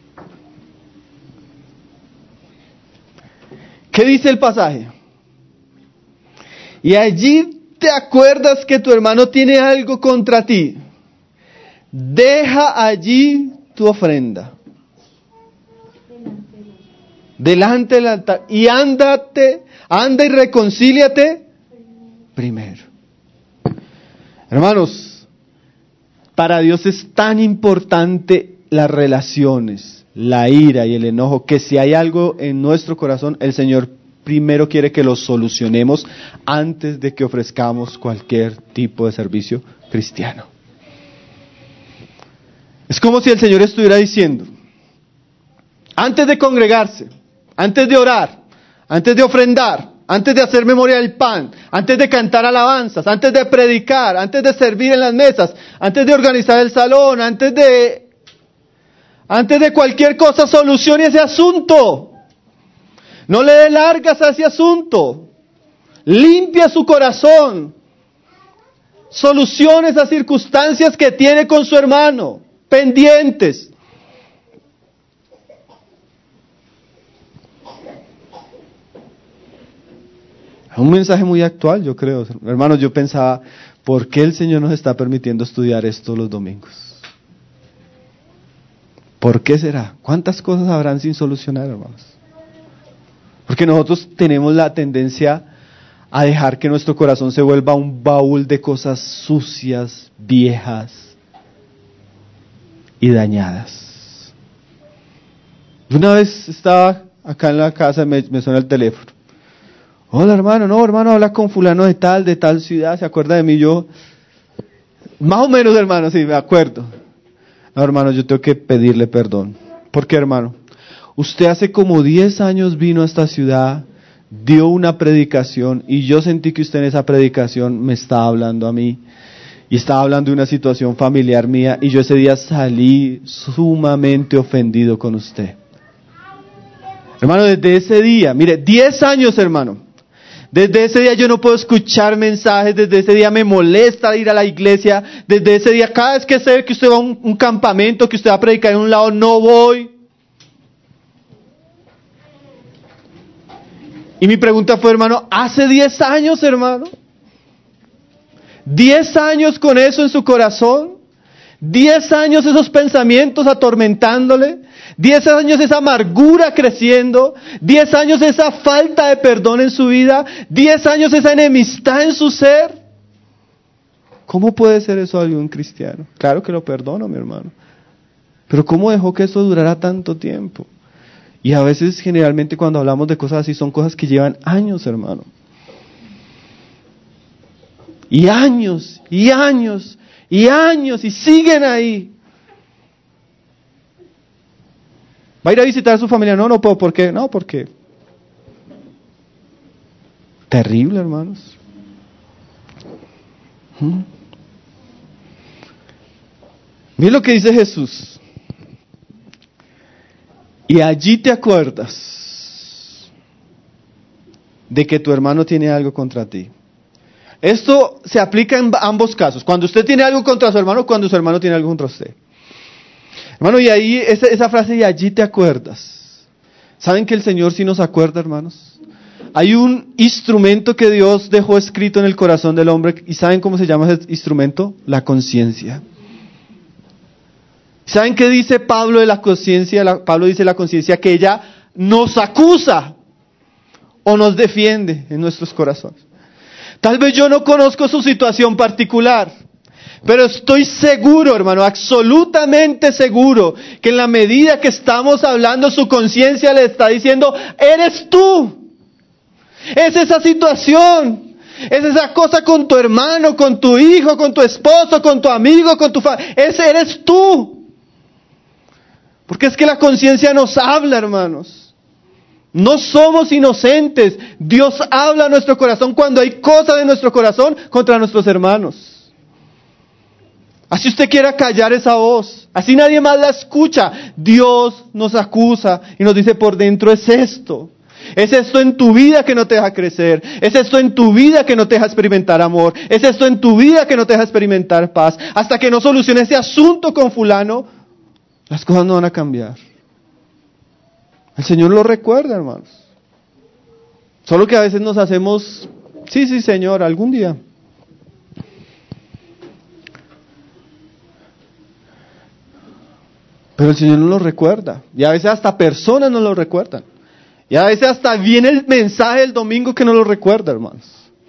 ¿Qué dice el pasaje? Y allí te acuerdas que tu hermano tiene algo contra ti. Deja allí tu ofrenda delante del altar y anda y reconcíliate primero. Hermanos, para Dios es tan importante las relaciones, la ira y el enojo, que si hay algo en nuestro corazón, el Señor primero quiere que lo solucionemos antes de que ofrezcamos cualquier tipo de servicio cristiano. Es como si el Señor estuviera diciendo, antes de congregarse, antes de orar, antes de ofrendar, antes de hacer memoria del pan, antes de cantar alabanzas, antes de predicar, antes de servir en las mesas, antes de organizar el salón, antes de cualquier cosa, solucione ese asunto. No le dé largas a ese asunto. Limpia su corazón. Solucione esas circunstancias que tiene con su hermano, pendientes. Un mensaje muy actual, yo creo. Hermanos, yo pensaba, ¿por qué el Señor nos está permitiendo estudiar esto los domingos? ¿Por qué será? ¿Cuántas cosas habrán sin solucionar, hermanos? Porque nosotros tenemos la tendencia a dejar que nuestro corazón se vuelva un baúl de cosas sucias, viejas y dañadas. Una vez estaba acá en la casa, me suena el teléfono. Hola hermano, no hermano, habla con fulano de tal ciudad, ¿se acuerda de mí? Yo, más o menos hermano, sí, me acuerdo. No hermano, yo tengo que pedirle perdón. ¿Por qué hermano? Usted hace como 10 años vino a esta ciudad, dio una predicación y yo sentí que usted en esa predicación me estaba hablando a mí y estaba hablando de una situación familiar mía y yo ese día salí sumamente ofendido con usted. Hermano, desde ese día, mire, 10 años hermano, desde ese día yo no puedo escuchar mensajes, desde ese día me molesta ir a la iglesia, desde ese día cada vez que sé que usted va a un campamento, que usted va a predicar en un lado, no voy. Y mi pregunta fue, hermano, hace 10 años, hermano, 10 años con eso en su corazón, 10 años esos pensamientos atormentándole, 10 años esa amargura creciendo, 10 años esa falta de perdón en su vida, 10 años esa enemistad en su ser. ¿Cómo puede ser eso algo un cristiano? Claro que lo perdono, mi hermano. Pero ¿cómo dejó que eso durara tanto tiempo? Y a veces, generalmente, cuando hablamos de cosas así, son cosas que llevan años, hermano. Y años, y años, y años, y siguen ahí. ¿Va a ir a visitar a su familia? No, no puedo. ¿Por qué? No, porque... Terrible, hermanos. Mira lo que dice Jesús. Y allí te acuerdas de que tu hermano tiene algo contra ti. Esto se aplica en ambos casos. Cuando usted tiene algo contra su hermano, cuando su hermano tiene algo contra usted. Hermano, y ahí esa frase, y allí te acuerdas. ¿Saben que el Señor sí nos acuerda, hermanos? Hay un instrumento que Dios dejó escrito en el corazón del hombre. ¿Y saben cómo se llama ese instrumento? La conciencia. ¿Saben qué dice Pablo de la conciencia? Pablo dice la conciencia que ella nos acusa o nos defiende en nuestros corazones. Tal vez yo no conozco su situación particular, pero estoy seguro, hermano, absolutamente seguro, que en la medida que estamos hablando, su conciencia le está diciendo, eres tú. Es esa situación. Es esa cosa con tu hermano, con tu hijo, con tu esposo, con tu amigo, con tu familia. Ese eres tú. Porque es que la conciencia nos habla, hermanos. No somos inocentes. Dios habla a nuestro corazón cuando hay cosas en nuestro corazón contra nuestros hermanos. Así usted quiera callar esa voz, así nadie más la escucha, Dios nos acusa y nos dice por dentro es esto. Es esto en tu vida que no te deja crecer. Es esto en tu vida que no te deja experimentar amor. Es esto en tu vida que no te deja experimentar paz. Hasta que no soluciones ese asunto con fulano, las cosas no van a cambiar. El Señor lo recuerda, hermanos. Solo que a veces nos hacemos, sí, Señor, algún día. Pero el Señor no lo recuerda. Y a veces hasta personas no lo recuerdan. Y a veces hasta viene el mensaje del domingo que no lo recuerda, hermanos.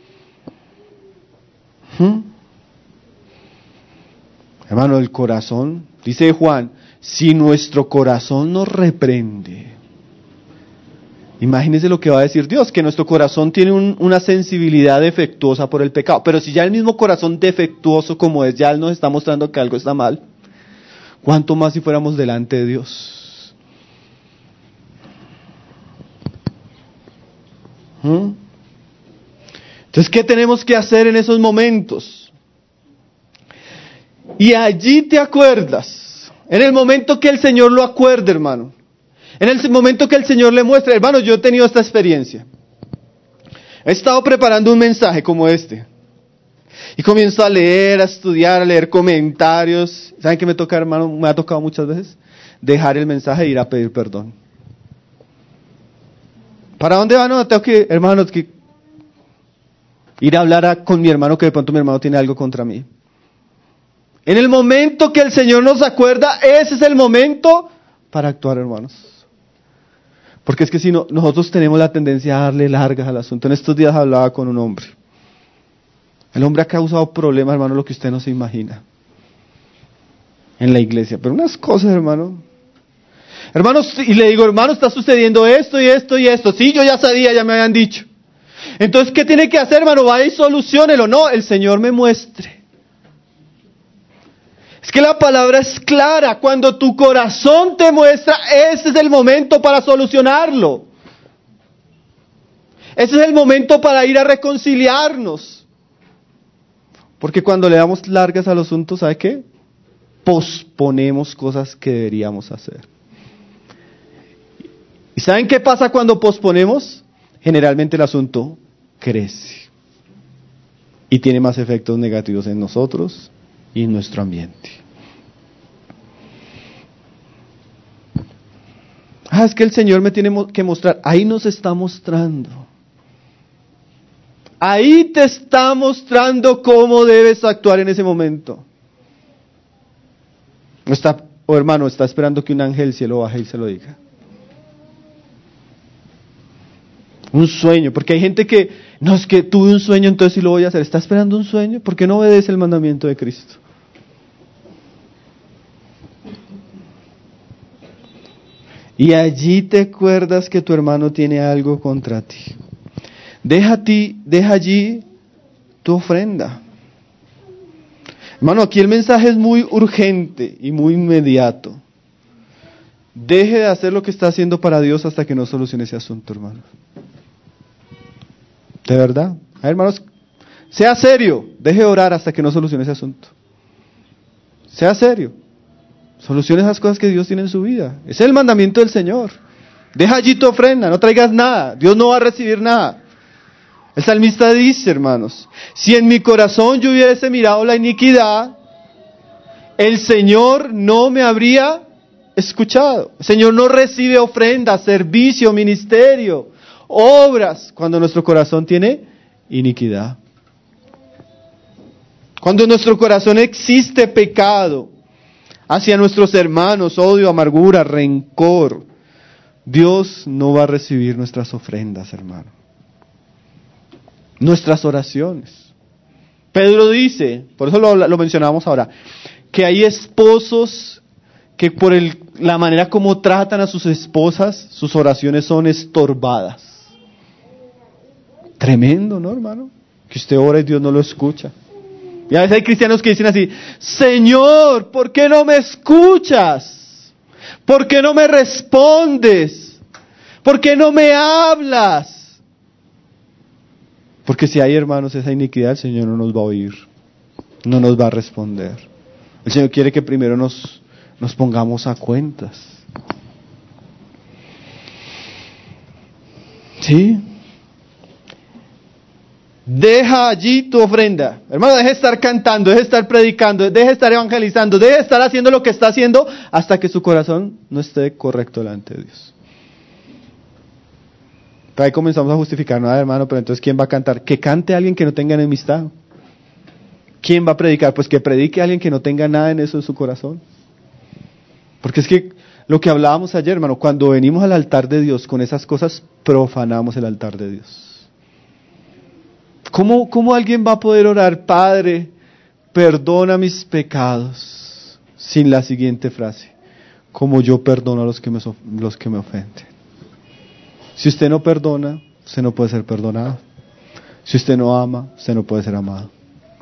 Hermano, el corazón, dice Juan, si nuestro corazón nos reprende. Imagínese lo que va a decir Dios, que nuestro corazón tiene una sensibilidad defectuosa por el pecado. Pero si ya el mismo corazón defectuoso como es, ya Él nos está mostrando que algo está mal, ¿cuánto más si fuéramos delante de Dios? Entonces, ¿qué tenemos que hacer en esos momentos? Y allí te acuerdas, en el momento que el Señor lo acuerde, hermano, en el momento que el Señor le muestre, hermano, yo he tenido esta experiencia. He estado preparando un mensaje como este, y comienzo a leer, a estudiar, a leer comentarios. ¿Saben qué me toca, hermano? Me ha tocado muchas veces dejar el mensaje e ir a pedir perdón. ¿Para dónde van? No, tengo que, hermanos, que ir a hablar con mi hermano, que de pronto mi hermano tiene algo contra mí. En el momento que el Señor nos acuerda, ese es el momento para actuar, hermanos. Porque es que si no, nosotros tenemos la tendencia a darle largas al asunto. En estos días hablaba con un hombre. El hombre ha causado problemas, hermano, lo que usted no se imagina. En la iglesia. Pero unas cosas, hermano. Hermanos, y le digo, hermano, está sucediendo esto y esto y esto. Sí, yo ya sabía, ya me habían dicho. Entonces, ¿qué tiene que hacer, hermano? Vaya y soluciónelo. No, el Señor me muestre. Es que la palabra es clara. Cuando tu corazón te muestra, ese es el momento para solucionarlo. Ese es el momento para ir a reconciliarnos. Porque cuando le damos largas al asunto, ¿sabe qué? Posponemos cosas que deberíamos hacer. ¿Y saben qué pasa cuando posponemos? Generalmente el asunto crece. Y tiene más efectos negativos en nosotros y en nuestro ambiente. Es que el Señor me tiene que mostrar. Ahí nos está mostrando. Ahí te está mostrando cómo debes actuar en ese momento. Hermano, está esperando que un ángel del cielo baje y se lo diga. Un sueño, porque hay gente que, no, es que tuve un sueño, entonces sí lo voy a hacer. ¿Está esperando un sueño? ¿Por qué no obedece el mandamiento de Cristo? Y allí te acuerdas que tu hermano tiene algo contra ti. Deja allí tu ofrenda. Hermano, aquí el mensaje es muy urgente y muy inmediato. Deje de hacer lo que está haciendo para Dios hasta que no solucione ese asunto, hermano. De verdad. Hermanos, sea serio. Deje de orar hasta que no solucione ese asunto. Sea serio. Solucione esas cosas que Dios tiene en su vida. Ese es el mandamiento del Señor. Deja allí tu ofrenda, no traigas nada. Dios no va a recibir nada. El salmista dice, hermanos, si en mi corazón yo hubiese mirado la iniquidad, el Señor no me habría escuchado. El Señor no recibe ofrenda, servicio, ministerio, obras, cuando nuestro corazón tiene iniquidad. Cuando en nuestro corazón existe pecado hacia nuestros hermanos, odio, amargura, rencor, Dios no va a recibir nuestras ofrendas, hermano. Nuestras oraciones. Pedro dice, por eso lo mencionamos ahora, que hay esposos que por la manera como tratan a sus esposas, sus oraciones son estorbadas. Tremendo, ¿no, hermano? Que usted ora y Dios no lo escucha. Y a veces hay cristianos que dicen así, Señor, ¿por qué no me escuchas? ¿Por qué no me respondes? ¿Por qué no me hablas? Porque si hay, hermanos, esa iniquidad, el Señor no nos va a oír, no nos va a responder. El Señor quiere que primero nos pongamos a cuentas. ¿Sí? Deja allí tu ofrenda. Hermano, deje de estar cantando, deje de estar predicando, deje de estar evangelizando, deje de estar haciendo lo que está haciendo hasta que su corazón no esté correcto delante de Dios. Pero ahí comenzamos a justificar, no, hermano, pero entonces ¿quién va a cantar? Que cante alguien que no tenga enemistad. ¿Quién va a predicar? Pues que predique alguien que no tenga nada en eso en su corazón. Porque es que lo que hablábamos ayer, hermano, cuando venimos al altar de Dios con esas cosas, profanamos el altar de Dios. ¿Cómo alguien va a poder orar, Padre, perdona mis pecados, sin la siguiente frase, como yo perdono a los que me ofenden? Si usted no perdona, usted no puede ser perdonado. Si usted no ama, usted no puede ser amado.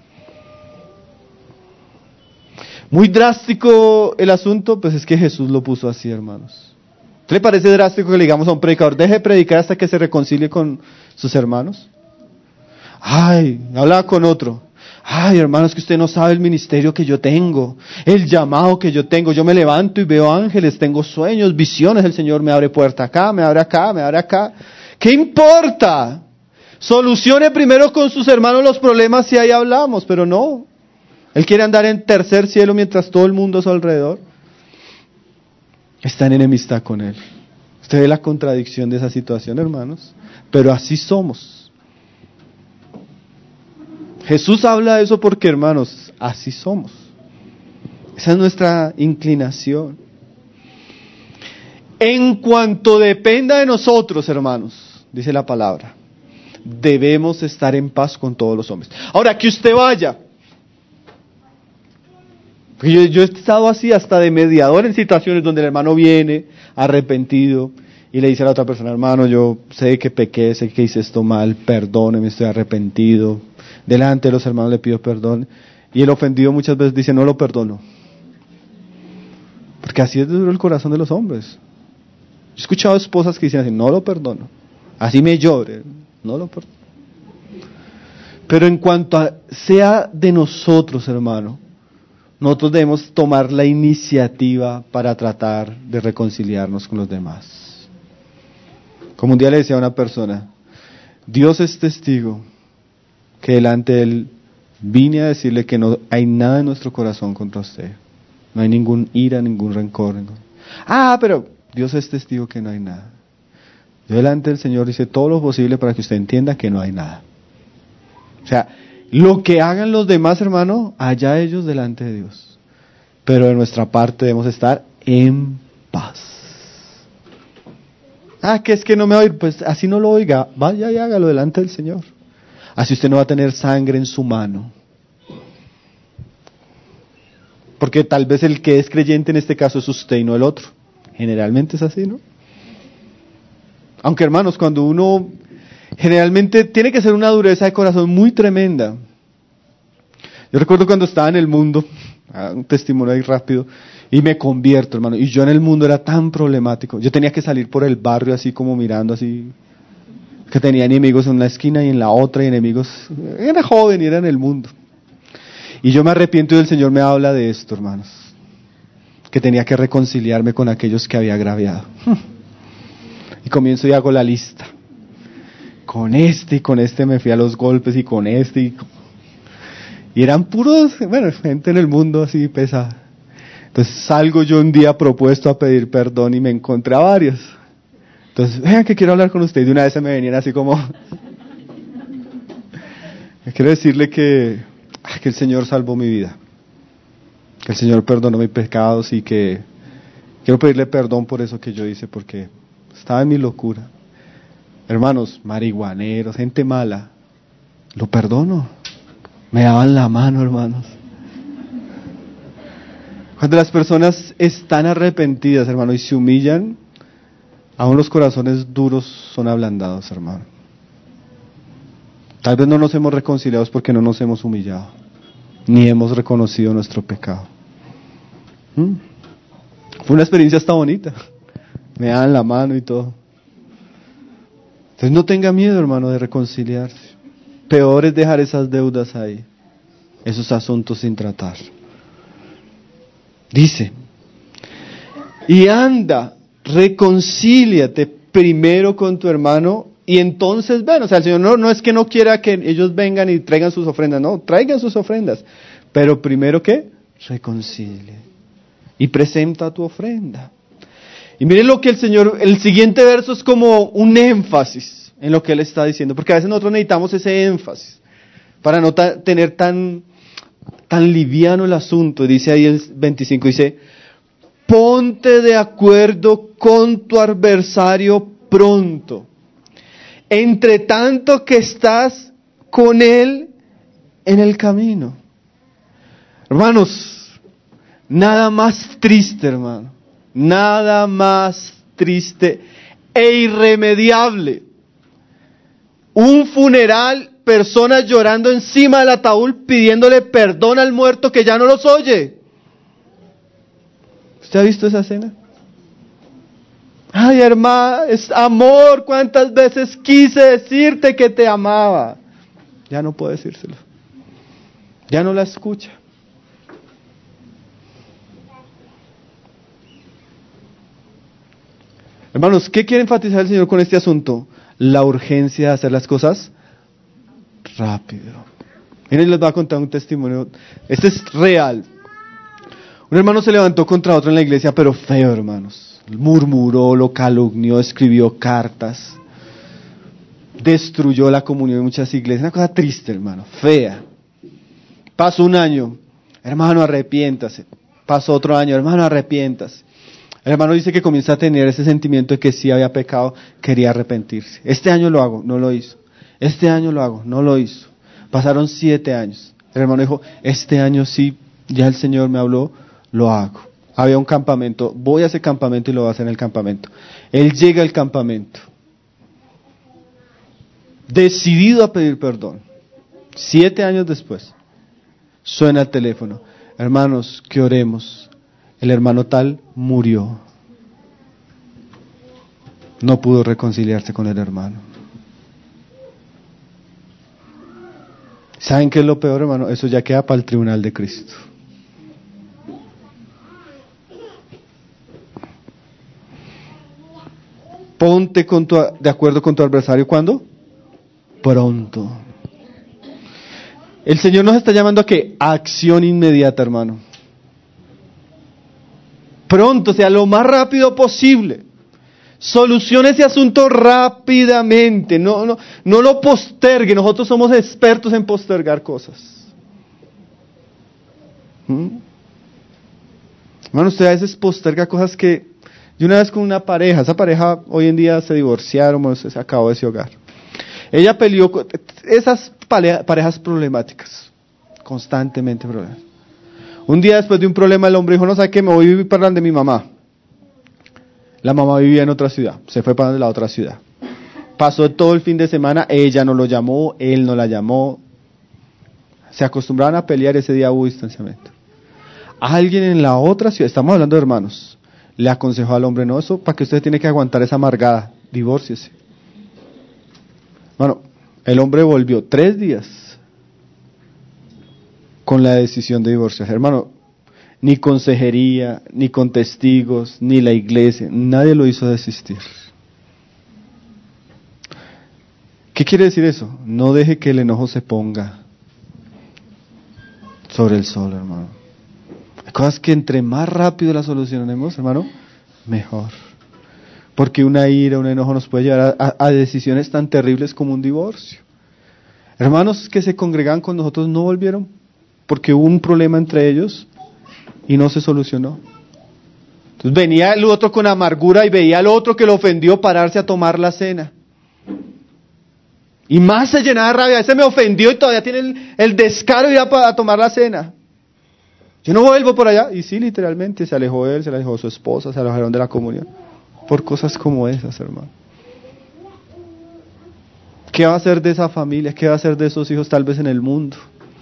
Muy drástico el asunto, pues es que Jesús lo puso así, hermanos. ¿Qué le parece drástico que le digamos a un predicador, deje de predicar hasta que se reconcilie con sus hermanos? Ay, hablaba con otro. Ay, hermanos, que usted no sabe el ministerio que yo tengo, el llamado que yo tengo. Yo me levanto y veo ángeles, tengo sueños, visiones. El Señor me abre puerta acá, me abre acá, me abre acá. ¿Qué importa? Solucione primero con sus hermanos los problemas y ahí hablamos, pero no. Él quiere andar en tercer cielo mientras todo el mundo a su alrededor está en enemistad con Él. Usted ve la contradicción de esa situación, hermanos, pero así somos. Jesús habla de eso porque, hermanos, así somos. Esa es nuestra inclinación. En cuanto dependa de nosotros, hermanos, dice la palabra, debemos estar en paz con todos los hombres. Ahora, que usted vaya. Porque yo he estado así hasta de mediador en situaciones donde el hermano viene arrepentido y le dice a la otra persona, hermano, yo sé que pequé, sé que hice esto mal, perdóneme, estoy arrepentido. Delante de los hermanos le pido perdón. Y el ofendido muchas veces dice, no lo perdono. Porque así es duro el corazón de los hombres. Yo he escuchado esposas que dicen así, no lo perdono. Así me llore, no lo perdono. Pero en cuanto sea de nosotros, hermano, nosotros debemos tomar la iniciativa para tratar de reconciliarnos con los demás. Como un día le decía a una persona, Dios es testigo que delante de Él vine a decirle que no hay nada en nuestro corazón contra usted. No hay ningún ira, ningún rencor. Pero Dios es testigo que no hay nada. Yo delante del Señor hice todo lo posible para que usted entienda que no hay nada. O sea, lo que hagan los demás, hermano, allá ellos delante de Dios. pero de nuestra parte debemos estar en paz. Que es que no me oye, pues así no lo oiga, vaya y hágalo delante del Señor. Así usted no va a tener sangre en su mano. Porque tal vez el que es creyente en este caso es usted y no el otro. Generalmente es así, ¿no? Aunque hermanos, cuando uno generalmente tiene que ser una dureza de corazón muy tremenda. Yo recuerdo cuando estaba en el mundo, un testimonio ahí rápido, y me convierto, hermano, y yo en el mundo era tan problemático. Yo tenía que salir por el barrio así como mirando así, que tenía enemigos en una esquina y en la otra, y enemigos, era joven y era en el mundo. Y yo me arrepiento y el Señor me habla de esto, hermanos, que tenía que reconciliarme con aquellos que había agraviado. Y comienzo y hago la lista. Con este me fui a los golpes, y con este, y eran puros, gente en el mundo así pesada. Entonces salgo yo un día propuesto a pedir perdón y me encontré a varios. Entonces, vean que quiero hablar con ustedes. De una vez se me venían así como... Quiero decirle que el Señor salvó mi vida. Que el Señor perdonó mis pecados y que quiero pedirle perdón por eso que yo hice, porque estaba en mi locura. Hermanos, marihuaneros, gente mala, lo perdono. Me daban la mano, hermanos. Cuando las personas están arrepentidas, hermano, y se humillan, aún los corazones duros son ablandados, hermano. Tal vez no nos hemos reconciliado porque no nos hemos humillado, ni hemos reconocido nuestro pecado. Fue una experiencia hasta bonita. Me daban la mano y todo. Entonces no tenga miedo, hermano, de reconciliarse. Peor es dejar esas deudas ahí, esos asuntos sin tratar. Dice, y anda, reconcíliate primero con tu hermano, y entonces ven. O sea, el Señor no es que no quiera que ellos vengan y traigan sus ofrendas, no, traigan sus ofrendas, pero primero ¿qué? Reconcilia y presenta tu ofrenda. Y miren lo que el siguiente verso es como un énfasis en lo que Él está diciendo, porque a veces nosotros necesitamos ese énfasis para no tener tan liviano el asunto. Dice ahí el 25, dice, ponte de acuerdo con tu adversario pronto, entre tanto que estás con él en el camino. Hermanos, nada más triste, hermano, nada más triste e irremediable. Un funeral, personas llorando encima del ataúd pidiéndole perdón al muerto que ya no los oye. ¿Usted ha visto esa escena? Ay, hermano, es amor, cuántas veces quise decirte que te amaba. Ya no puedo decírselo. Ya no la escucha. Hermanos, ¿qué quiere enfatizar el Señor con este asunto? La urgencia de hacer las cosas rápido. Miren, les voy a contar un testimonio. Este es real. Un hermano se levantó contra otro en la iglesia, pero feo, hermanos. Murmuró, lo calumnió, escribió cartas, destruyó la comunión de muchas iglesias. Una cosa triste, hermano, fea. Pasó un año, hermano, arrepiéntase. Pasó otro año, hermano, arrepiéntase. El hermano dice que comienza a tener ese sentimiento de que sí había pecado, quería arrepentirse. Este año lo hago, no lo hizo. Este año lo hago, no lo hizo. Pasaron 7 años. El hermano dijo, este año sí, ya el Señor me habló, lo hago. Había un campamento, voy a ese campamento y lo voy a hacer en el campamento. Él llega al campamento, decidido a pedir perdón. 7 años después, suena el teléfono. Hermanos, que oremos. El hermano tal murió. No pudo reconciliarse con el hermano. ¿Saben qué es lo peor, hermano? Eso ya queda para el tribunal de Cristo. Ponte de acuerdo con tu adversario, ¿cuándo? Pronto. El Señor nos está llamando a ¿qué? A acción inmediata, hermano. Pronto, o sea, lo más rápido posible. Solucione ese asunto rápidamente. No lo postergue. Nosotros somos expertos en postergar cosas. Hermano, usted a veces posterga cosas que... Yo una vez con una pareja, esa pareja hoy en día se divorciaron, se acabó de ese hogar. Ella peleó con esas parejas problemáticas, constantemente problemas. Un día después de un problema el hombre dijo, no, ¿sabe qué? Me voy a vivir para donde mi mamá. La mamá vivía en otra ciudad, se fue para la otra ciudad. Pasó todo el fin de semana, ella no lo llamó, él no la llamó. Se acostumbraban a pelear, ese día hubo distanciamiento. Alguien en la otra ciudad, estamos hablando de hermanos, le aconsejó al hombre, no, eso para que usted tiene que aguantar esa amargada, divórciese. Bueno, el hombre volvió 3 días con la decisión de divorciarse. Hermano, ni consejería, ni con testigos, ni la iglesia, nadie lo hizo desistir. ¿Qué quiere decir eso? No deje que el enojo se ponga sobre el sol, hermano. Hay cosas que entre más rápido las solucionemos, hermano, mejor. Porque una ira, un enojo nos puede llevar a decisiones tan terribles como un divorcio. Hermanos que se congregaban con nosotros no volvieron porque hubo un problema entre ellos y no se solucionó. Entonces venía el otro con amargura y veía al otro que lo ofendió pararse a tomar la cena. Y más se llenaba de rabia, ese me ofendió y todavía tiene el descaro de ir a tomar la cena. Yo no vuelvo por allá. Y sí, literalmente, se alejó él, se alejó su esposa, se alejaron de la comunión. Por cosas como esas, hermano. ¿Qué va a hacer de esa familia? ¿Qué va a hacer de esos hijos tal vez en el mundo?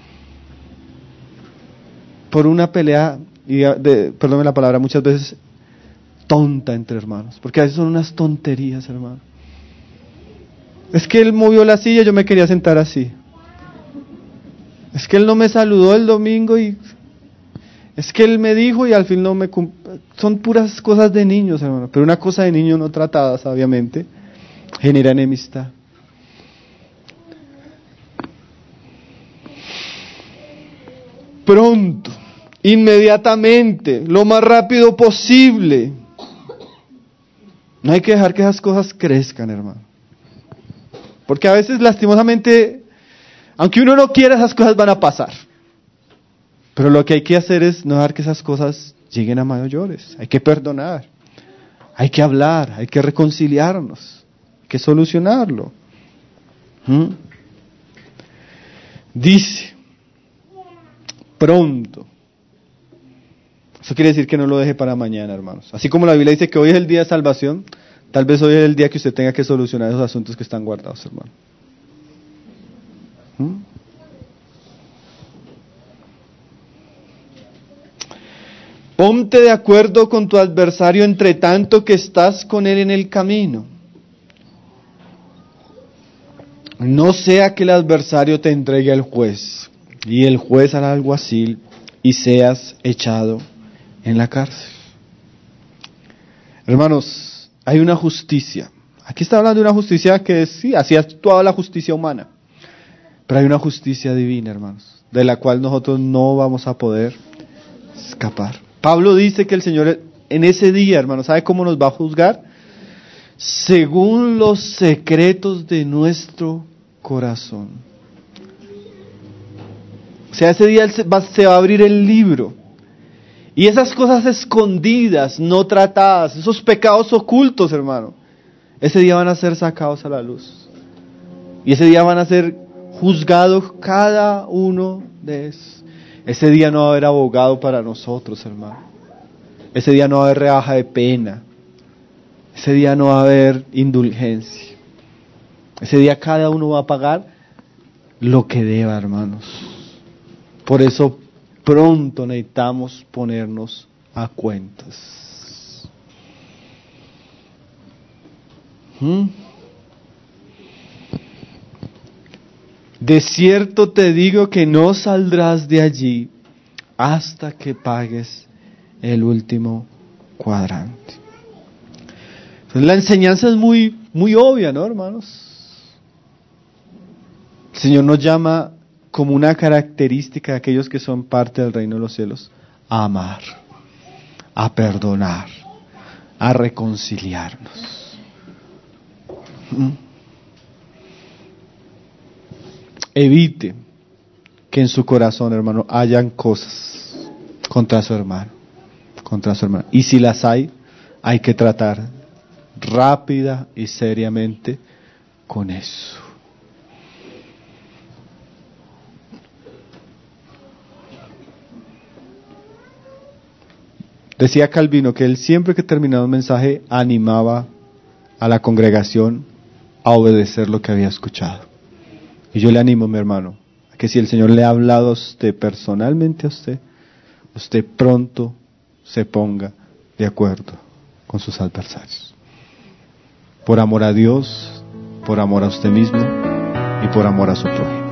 Por una pelea, perdóneme la palabra, muchas veces tonta entre hermanos. Porque a veces son unas tonterías, hermano. Es que él movió la silla, yo me quería sentar así. Es que él no me saludó el domingo y... Es que él me dijo y al fin no me son puras cosas de niños, hermano. Pero una cosa de niños no tratadas, obviamente, genera enemistad. Pronto, inmediatamente, lo más rápido posible. No hay que dejar que esas cosas crezcan, hermano. Porque a veces, lastimosamente, aunque uno no quiera, esas cosas van a pasar. Pero lo que hay que hacer es no dejar que esas cosas lleguen a mayores. Hay que perdonar, hay que hablar, hay que reconciliarnos, hay que solucionarlo. Dice, pronto. Eso quiere decir que no lo deje para mañana, hermanos. Así como la Biblia dice que hoy es el día de salvación, tal vez hoy es el día que usted tenga que solucionar esos asuntos que están guardados, hermano. Ponte de acuerdo con tu adversario entre tanto que estás con él en el camino. No sea que el adversario te entregue al juez y el juez al alguacil y seas echado en la cárcel. Hermanos, hay una justicia. Aquí está hablando de una justicia que sí, así actuaba la justicia humana. Pero hay una justicia divina, hermanos, de la cual nosotros no vamos a poder escapar. Pablo dice que el Señor en ese día, hermano, ¿sabe cómo nos va a juzgar? Según los secretos de nuestro corazón. O sea, ese día se va a abrir el libro. Y esas cosas escondidas, no tratadas, esos pecados ocultos, hermano, ese día van a ser sacados a la luz. Y ese día van a ser juzgados cada uno de esos. Ese día no va a haber abogado para nosotros, hermano. Ese día no va a haber rebaja de pena. Ese día no va a haber indulgencia. Ese día cada uno va a pagar lo que deba, hermanos. Por eso pronto necesitamos ponernos a cuentas. De cierto te digo que no saldrás de allí hasta que pagues el último cuadrante. Entonces, la enseñanza es muy obvia, ¿no, hermanos? El Señor nos llama como una característica de aquellos que son parte del reino de los cielos, a amar, a perdonar, a reconciliarnos. Evite que en su corazón, hermano, hayan cosas contra su hermano, contra su hermano. Y si las hay que tratar rápida y seriamente con eso. Decía Calvino que él siempre que terminaba un mensaje animaba a la congregación a obedecer lo que había escuchado. Y yo le animo, mi hermano, a que si el Señor le ha hablado a usted personalmente a usted, usted pronto se ponga de acuerdo con sus adversarios. Por amor a Dios, por amor a usted mismo y por amor a su prójimo.